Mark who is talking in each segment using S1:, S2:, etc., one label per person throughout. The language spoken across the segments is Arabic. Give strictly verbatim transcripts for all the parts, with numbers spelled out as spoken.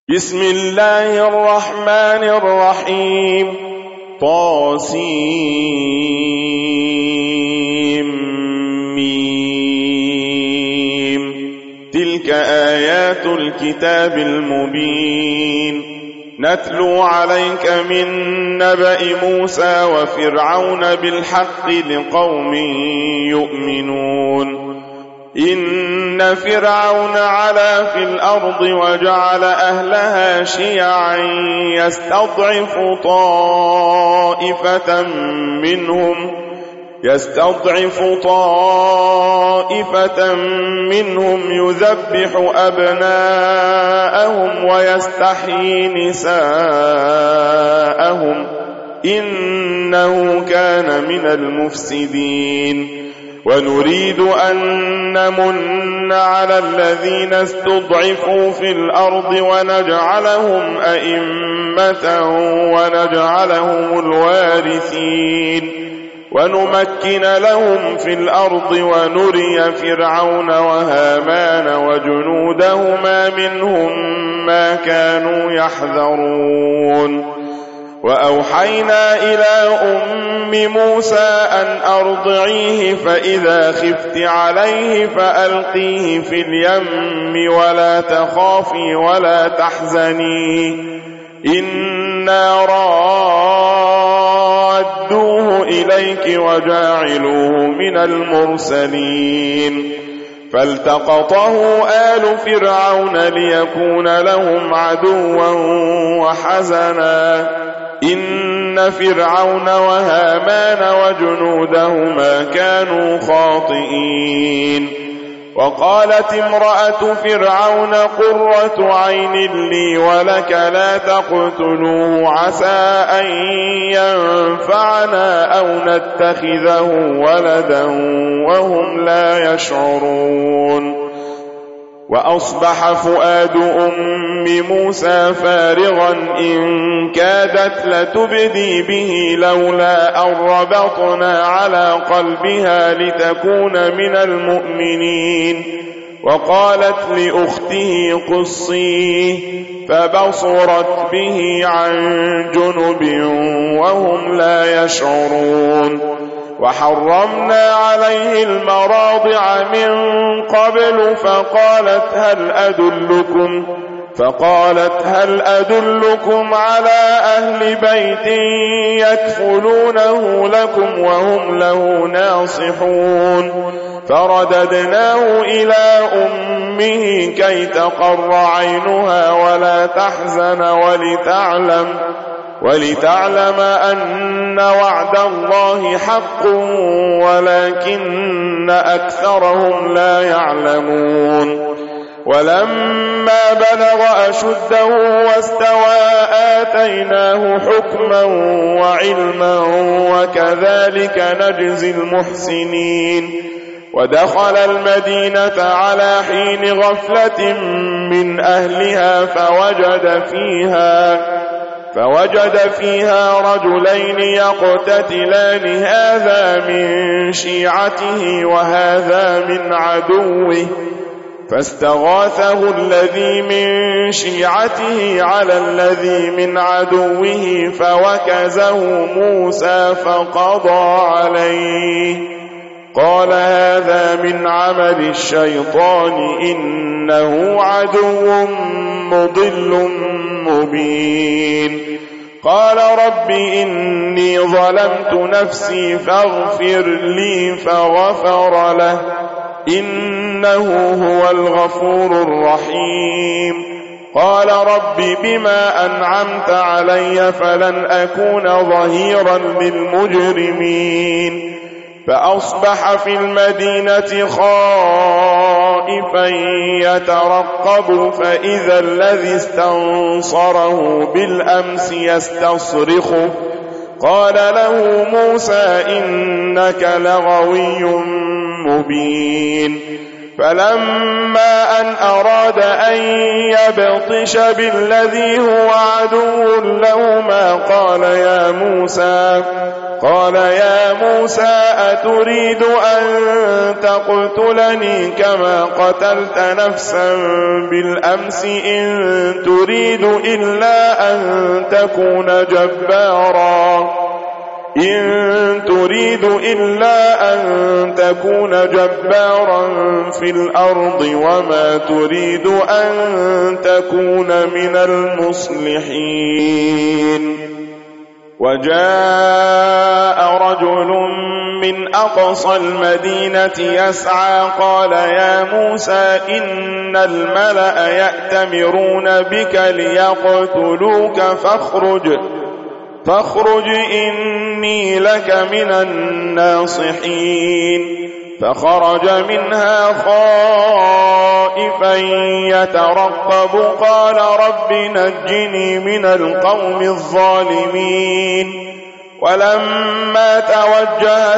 S1: بسم الله الرحمن الرحيم. طاسيم ميم. تلك آيات الكتاب المبين. نتلو عليك من نبأ موسى وفرعون بالحق لقوم يؤمنون. إن فرعون علا في الأرض وجعل أهلها شيعا يستضعف طائفة منهم يستضعف طائفة منهم يذبح أبناءهم ويستحيي نساءهم إنه كان من المفسدين. ونريد أن نمن على الذين استضعفوا في الأرض ونجعلهم أئمة ونجعلهم الوارثين ونمكن لهم في الأرض ونري فرعون وهامان وجنودهما منهم ما كانوا يحذرون. وأوحينا إلى أم موسى أن أرضعيه فإذا خفت عليه فألقيه في اليم ولا تخافي ولا تحزني إنا رادوه إليك وجاعلوه من المرسلين. فالتقطه آل فرعون ليكون لهم عدوا وحزنا إن فرعون وهامان وجنودهما كانوا خاطئين. وقالت امرأة فرعون قرة عين لي ولك لا تقتلوه عسى أن ينفعنا أو نتخذه ولدا وهم لا يشعرون. وأصبح فؤاد أم موسى فارغا إن كادت لتبدي به لولا أن ربطنا على قلبها لتكون من المؤمنين. وقالت لأخته قصيه فبصرت به عن جنب وهم لا يشعرون. وحرمنا عليه المراضع من قبل فقالت هل أدلكم فقالت هل أدلكم على أهل بيت يكفلونه لكم وهم له ناصحون. فرددناه إلى أمه كي تقر عينها ولا تحزن ولتعلم ولتعلم أن وعد الله حق ولكن أكثرهم لا يعلمون. ولما بلغ أشده واستوى آتيناه حكما وعلما وكذلك نجزي المحسنين. ودخل المدينة على حين غفلة من أهلها فوجد فيها فوجد فيها رجلين يقتتلان هذا من شيعته وهذا من عدوه فاستغاثه الذي من شيعته على الذي من عدوه فوكزه موسى فقضى عليه. قال هذا من عمل الشيطان إنه عدو مضل مبين. قال رب إني ظلمت نفسي فاغفر لي فغفر له إنه هو الغفور الرحيم. قال رب بما أنعمت علي فلن أكون ظهيرا للمجرمين. فأصبح في المدينة خائفا يترقب فإذا الذي استنصره بالأمس يستصرخه. قال له موسى إنك لغوي مبين. فلما أن أراد أن يبطش بالذي هو عدو لهما قال يا موسى قال يا موسى أتريد أن تقتلني كما قتلت نفسا بالأمس إن تريد إلا أن تكون جبارا إن تريد إلا أن تكون جبارا في الأرض وما تريد أن تكون من المصلحين. وجاء رجل من أقصى المدينة يسعى قال يا موسى إن الملأ يأتمرون بك ليقتلوك فاخرج فاخرج إني لك من الناصحين. فخرج منها خائفا يترقب قال رب نجني من القوم الظالمين. ولما توجه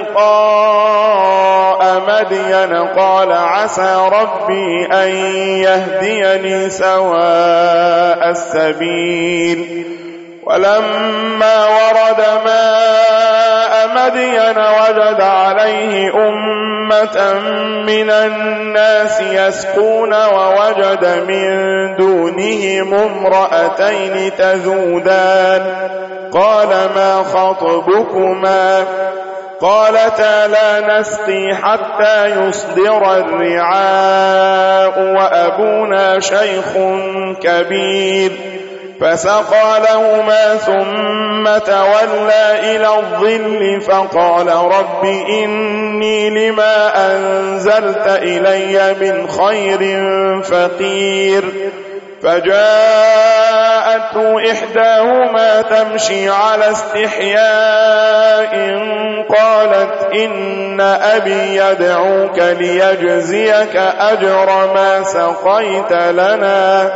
S1: تلقاء مدين قال عسى ربي أن يهديني سواء السبيل. ولما ورد ماء مدين وجد عليه أمة من الناس يسقون ووجد من دونهم امرأتين تذودان قال ما خطبكما قالتا لا نسقي حتى يصدر الرعاء وأبونا شيخ كبير. فسقى لهما ثم تولى إلى الظل فقال رب إني لما أنزلت إلي من خير فقير. فجاءته إحداهما تمشي على استحياء قالت إن أبي يدعوك ليجزيك أجر ما سقيت لنا.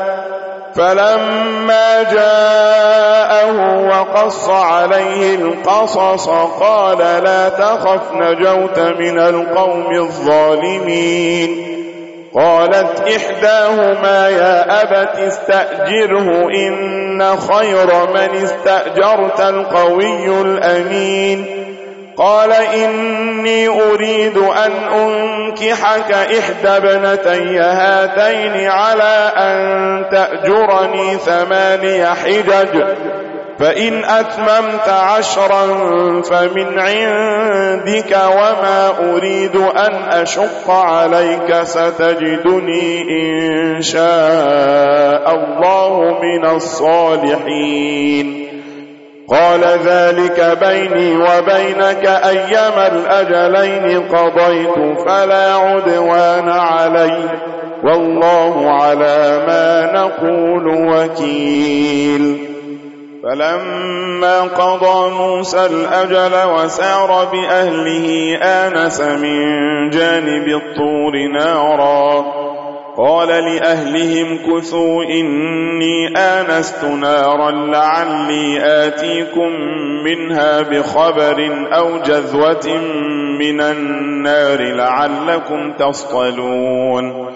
S1: فلما جاءه وقص عليه القصص قال لا تخف نجوت من القوم الظالمين. قالت إحداهما يا أبت استأجره إن خير من استأجرت القوي الأمين. قال إني أريد أن أنكحك إحدى ابنتي هاتين على أن تأجرني ثماني حجج فإن أتممت عشرا فمن عندك وما أريد أن أشق عليك ستجدني إن شاء الله من الصالحين. قال ذلك بيني وبينك أيما الأجلين قضيت فلا عدوان علي والله على ما نقول وكيل. فلما قضى موسى الأجل وسار بأهله آنس من جانب الطور نارا قال لأهلهم كثوا إني آنست نارا لعلي آتيكم منها بخبر أو جذوة من النار لعلكم تصطلون.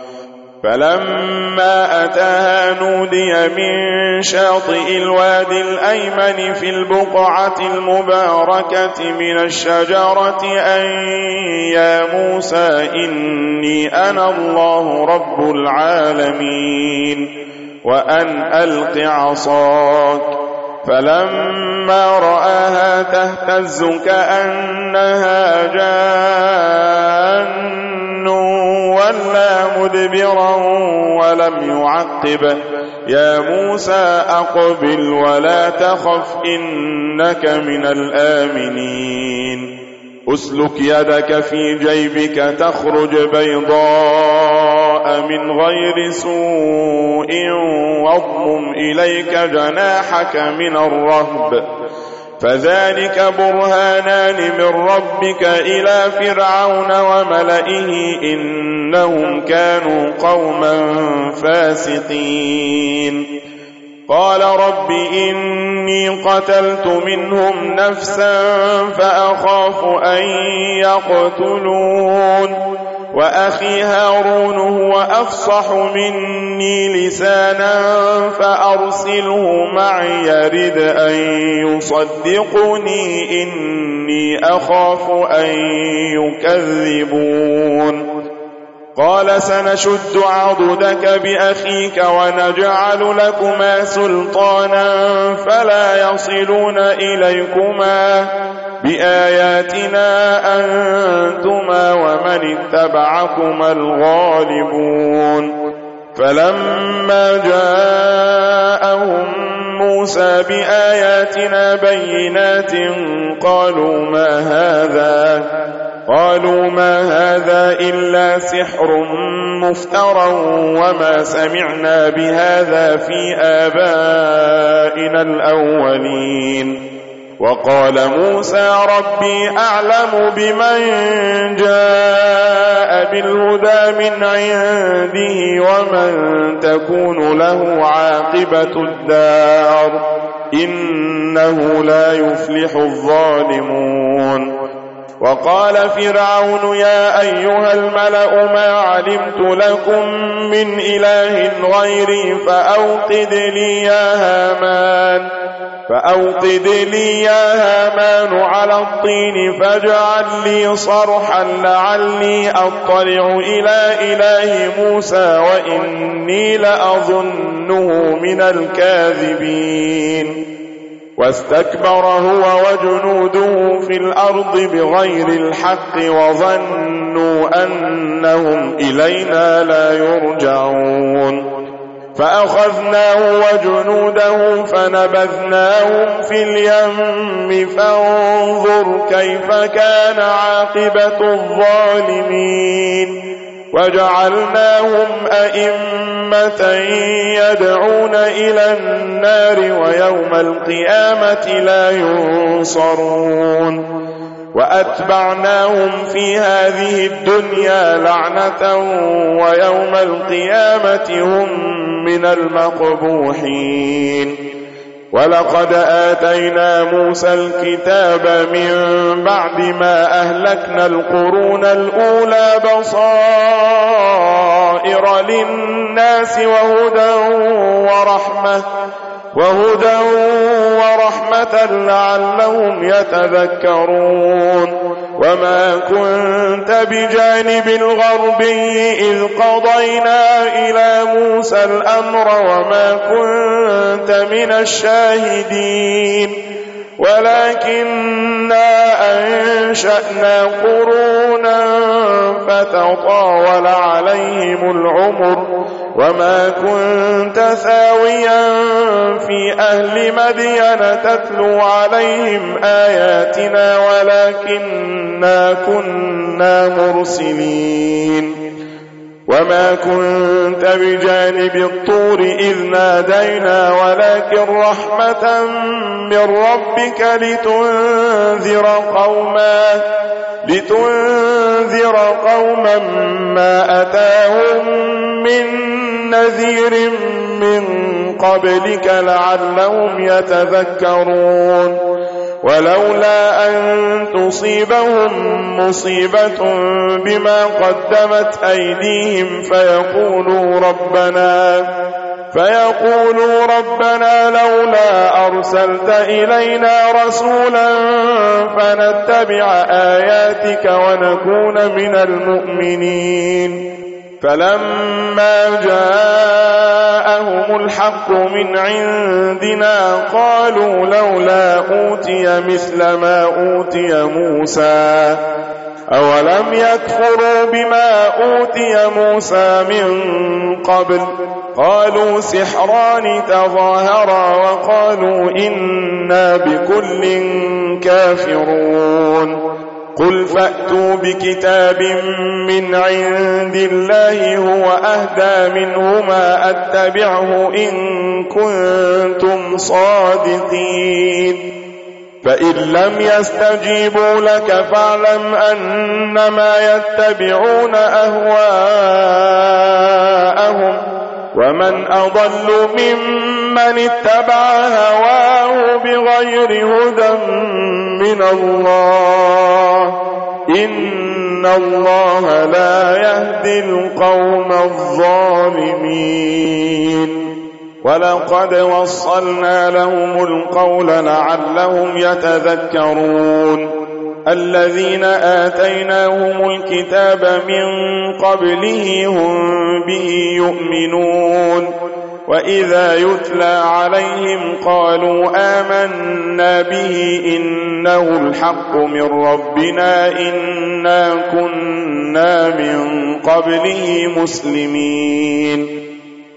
S1: فلما أتاها نودي من شاطئ الوادي الأيمن في البقعة المباركة من الشجرة أن يا موسى إني أنا الله رب العالمين وأن ألق عصاك. فلما رآها تهتز كأنها جان ولا مدبرا ولم يعقب يا موسى أقبل ولا تخف إنك من الآمنين. أسلك يدك في جيبك تخرج بيضاء من غير سوء واضمم إليك جناحك من الرهب فذلك برهانان من ربك إلى فرعون وملئه إنهم كانوا قوما فاسقين. قال رب إني قتلت منهم نفسا فأخاف أن يقتلون وأخي هارون هو أفصح مني لسانا فأرسله معي يرد أن يصدقني إني أخاف أن يكذبون. قال سنشد عضدك بأخيك ونجعل لكما سلطانا فلا يصلون إليكما بآياتنا أنتما ومن اتبعكما الغالبون. فلما جاءهم موسى بآياتنا بينات قالوا ما هذا قالوا ما هذا إلا سحر مفترى وما سمعنا بهذا في آبائنا الأولين. وقال موسى ربي أعلم بمن جاء بالهدى من عنده ومن تكون له عاقبة الدار إنه لا يفلح الظالمون. وقال فرعون يا أيها الملأ ما علمت لكم من إله غيري فأوقد لي يا هامان فأوقد لي يا هامان على الطين فاجعل لي صرحا لعلي أطلع إلى إله موسى وإني لأظنه من الكاذبين. واستكبر هو وجنوده في الأرض بغير الحق وظنوا أنهم إلينا لا يرجعون. فأخذناه وجنوده فنبذناهم في اليم فانظر كيف كان عاقبة الظالمين. وجعلناهم أئمة يدعون إلى النار ويوم القيامة لا ينصرون. وأتبعناهم في هذه الدنيا لعنة ويوم القيامة هم من المقبوحين. ولقد آتينا موسى الكتاب من بعد ما أهلكنا القرون الأولى بصائر للناس وهدى ورحمة وهدى ورحمة لعلهم يتذكرون. وما كنت بجانب الغربي إذ قضينا إلى موسى الأمر وما كنت من الشاهدين ولكننا أنشأنا قرونا فتطاول عليهم العمر وما كنت ثاويا في أهل مدين تتلو عليهم آياتنا ولكننا كنا مرسلين. وما كنت بجانب الطور إذ نادينا ولكن رحمة من ربك لتنذر قوما لتنذر قوما ما أتاهم من نذير من قبلك لعلهم يتذكرون. ولولا أن تصيبهم مصيبة بما قدمت أيديهم فيقولوا ربنا فيقولوا ربنا لولا أرسلت إلينا رسولا فنتبع آياتك ونكون من المؤمنين. فلما جاءهم الحق من عندنا قالوا لولا أوتي مثل ما أوتي موسى أولم يكفروا بما أوتي موسى من قبل قالوا سحران تظاهرا وقالوا إنا بكل كافرون. قل فأتوا بكتاب من عند الله هو أهدى منهما أتبعه إن كنتم صادقين. فإن لم يستجيبوا لك فاعلم أنما يتبعون أهواءهم ومن أضل ممن اتبع هواه بغير هدى من الله إن الله لا يهدي القوم الظالمين. ولقد وصلنا لهم القول لعلهم يتذكرون. الذين آتيناهم الكتاب من قبله هم به يؤمنون، وإذا يتلى عليهم قالوا آمنا به إنه الحق من ربنا إنا كنا من قبله مسلمين.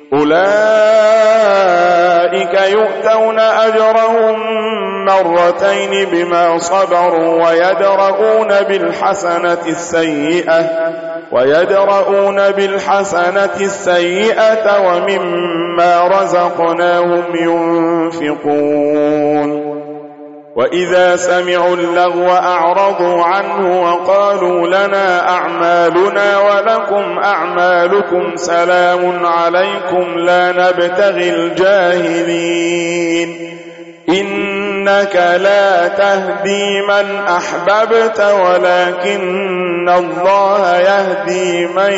S1: أولئك يؤتون أجرهم مرتين بما صبروا ويدرؤون بالحسنة السيئة ويدرؤون بالحسنة السيئة ومما رزقناهم ينفقون. وإذا سمعوا اللغو أعرضوا عنه وقالوا لنا أعمالنا ولكم أعمالكم سلام عليكم لا نبتغي الجاهلين. إنك لا تهدي من أحببت ولكن الله يهدي من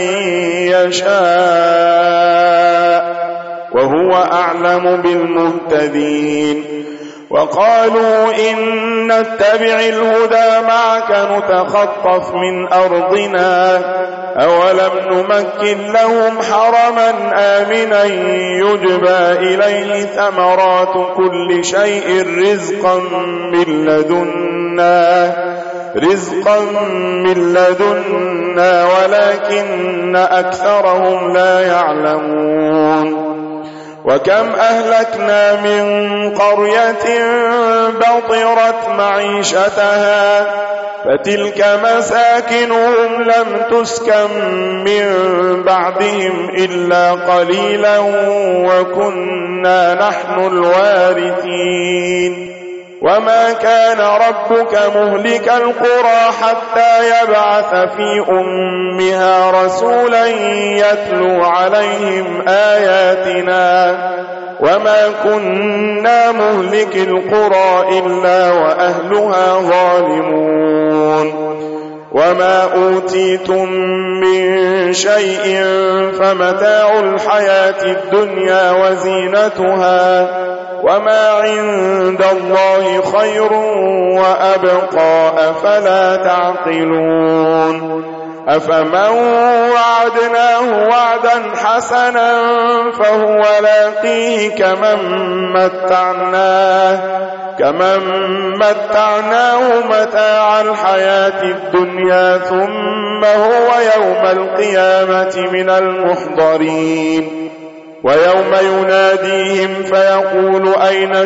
S1: يشاء وهو أعلم بالمهتدين. وقالوا إن نتبع الهدى معك نتخطف من أرضنا أولم نمكن لهم حرما آمنا يجبى إليه ثمرات كل شيء رزقا من لدنا رزقا من لدنا ولكن أكثرهم لا يعلمون. وكم أهلكنا من قرية بطرت معيشتها فتلك مساكنهم لم تسكن من بعدهم إلا قليلا وكنا نحن الوارثين. وما كان ربك مهلك القرى حتى يبعث في أمها رسولا يتلو عليهم آياتنا وما كنا مهلك القرى إلا وأهلها ظالمون. وما أوتيتم من شيء فمتاع الحياة الدنيا وزينتها وما عند الله خير وأبقى أفلا تعقلون. أفمن وعدناه وعدا حسنا فهو لاقيه كمن متعناه كمن متعناه متاع الحياة الدنيا ثم هو يوم القيامة من المحضرين. ويوم يناديهم فيقول أين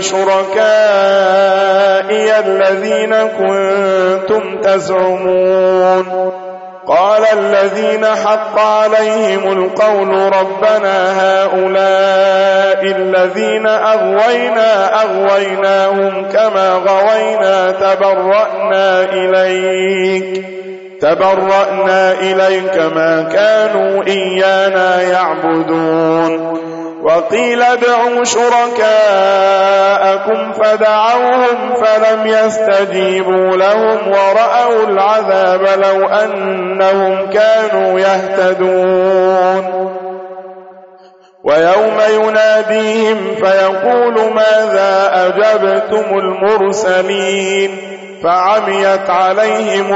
S1: شركائي الذين كنتم تزعمون قال الذين حق عليهم القول ربنا هؤلاء الذين أغوينا أغويناهم كما غوينا تبرأنا إليك تبرأنا إليك ما كانوا إيانا يعبدون. وقيل ادعوا شركاءكم فدعوهم فلم يستجيبوا لهم ورأوا العذاب لو أنهم كانوا يهتدون. ويوم يناديهم فيقول ماذا أجبتم المرسلين فعميت عليهم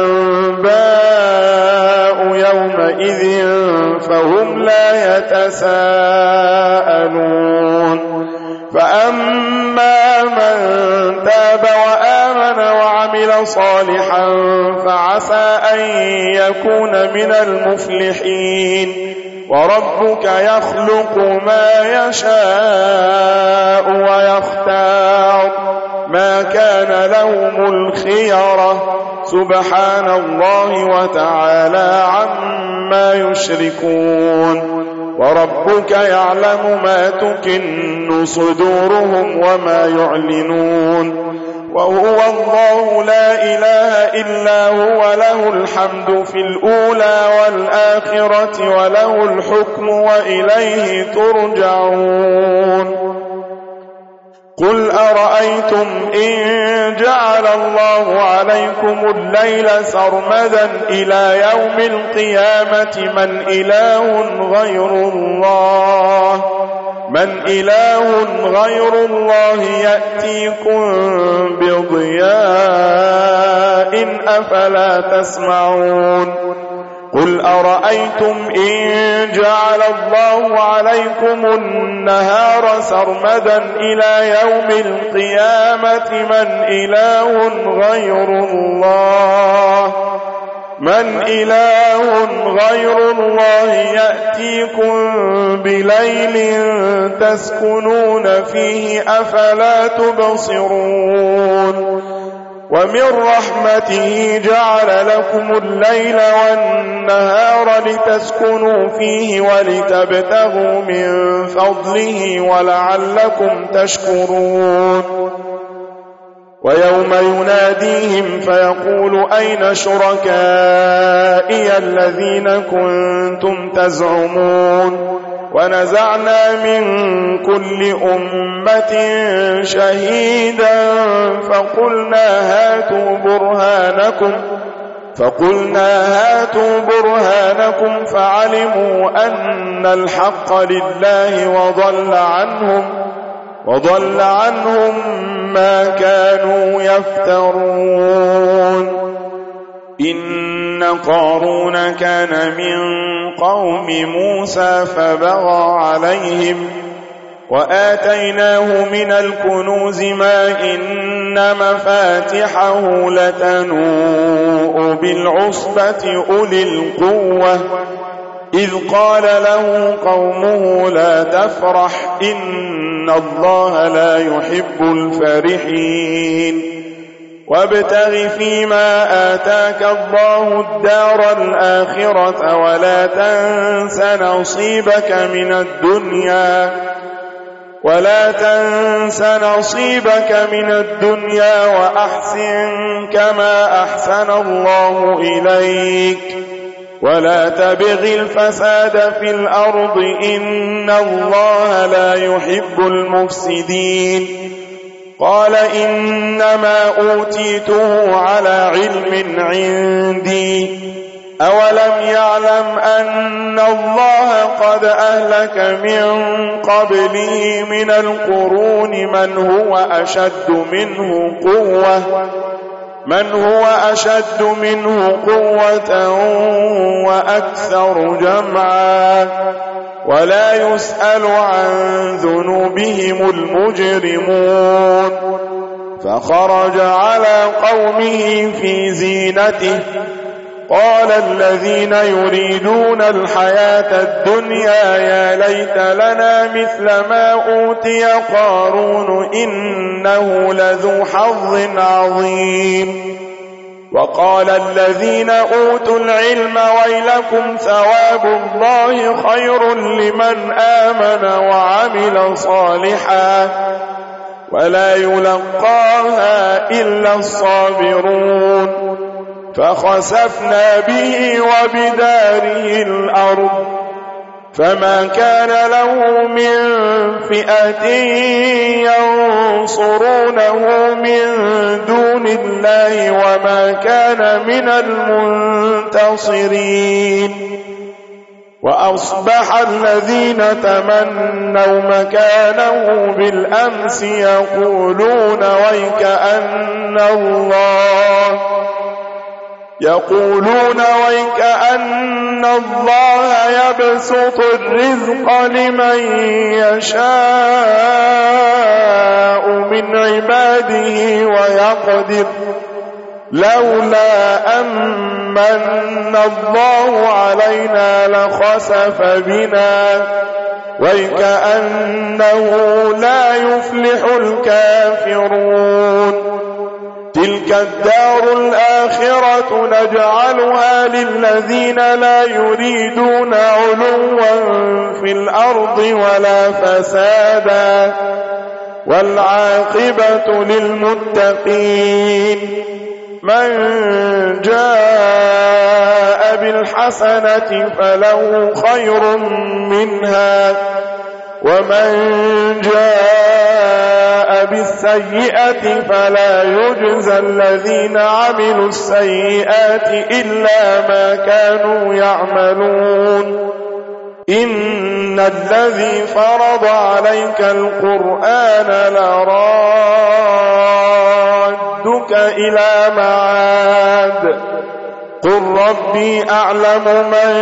S1: الأنباء يومئذ فهم لا يتساءلون. فأما من تاب وآمن وعمل صالحا فعسى أن يكون من المفلحين. وربك يخلق ما يشاء ويختار ما كان لهم الخيرة سبحان الله وتعالى عما يشركون. وربك يعلم ما تكن صدورهم وما يعلنون. وهو الله لا إله إلا هو له الحمد في الأولى والآخرة وله الحكم وإليه ترجعون. قل أرأيتم إن جعل الله عليكم الليل سرمدا إلى يوم القيامة من إله غير الله من إله غير الله يأتيكم بضياء أفلا تسمعون قل أرأيتم إن جعل الله عليكم النهار سرمدا إلى يوم القيامة من إله غير الله من إله غير الله يأتيكم بليل تسكنون فيه أفلا تبصرون ومن رحمته جعل لكم الليل والنهار لتسكنوا فيه ولتبتغوا من فضله ولعلكم تشكرون ويوم يناديهم فيقول أين شركائي الذين كنتم تزعمون ونزعنا من كل أمة شهيدا فقلنا هاتوا برهانكم فقلنا هاتوا برهانكم فعلموا أن الحق لله وضل عنهم وضل عنهم ما كانوا يفترون إن قارون كان من قوم موسى فبغى عليهم وآتيناه من الكنوز ما إن مفاتحه لتنوء بالعصبة أولي القوة إذ قال له قومه لا تفرح إن الله لا يحب الفرحين وابتغ فيما آتاك الله الدار الآخرة ولا تنس نصيبك من الدنيا ولا تنس نصيبك من الدنيا وأحسن كما أحسن الله إليك ولا تبغ الفساد في الأرض إن الله لا يحب المفسدين قال إنما أوتيته على علم عندي أولم يعلم أن الله قد أهلك من قبله من القرون من هو أشد منه قوة من هو أشد منه قوة وأكثر جمعا ولا يسأل عن ذنوبهم المجرمون فخرج على قومه في زينته قال الذين يريدون الحياة الدنيا يا ليت لنا مثل ما أوتي قارون إنه لذو حظ عظيم وقال الذين أوتوا العلم ويلكم ثواب الله خير لمن آمن وعمل صالحا ولا يلقاها إلا الصابرون فخسفنا به وبداره الأرض فما كان له من فئة ينصرونه من دون الله وما كان من المنتصرين وأصبح الذين تمنوا مكانه بالأمس يقولون ويكأن الله يقولون ويكأن الله يبسط الرزق لمن يشاء من عباده ويقدر لولا أمن الله علينا لخسف بنا ويكأنه لا يفلح الكافرون تلك الدار الآخرة نجعلها للذين لا يريدون علوا في الأرض ولا فسادا والعاقبة للمتقين من جاء بالحسنة فله خير منها ومن جاء السيئة فلا يجزى الذين عملوا السيئات إلا ما كانوا يعملون إن الذي فرض عليك القرآن لرادك إلى معاد قل ربي أعلم من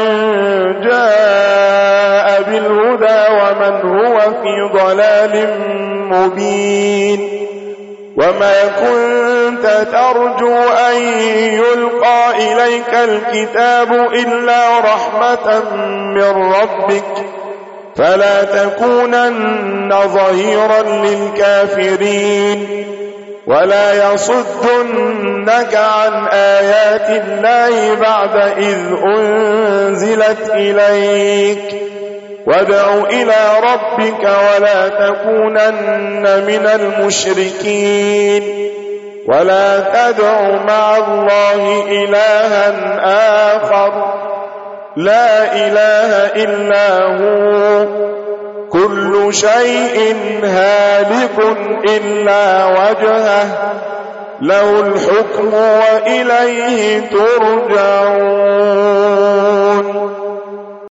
S1: جاء بالهدى ومن هو في ضلال مبين وما كنت ترجو أن يلقى إليك الكتاب إلا رحمة من ربك فلا تكونن ظهيرا للكافرين ولا يصدنك عن آيات الله بعد إذ أنزلت إليك وادع إلى ربك ولا تكونن من المشركين ولا تدع مع الله إلها آخر لا إله إلا هو كل شيء هالك إلا وجهه له الحكم وإليه ترجعون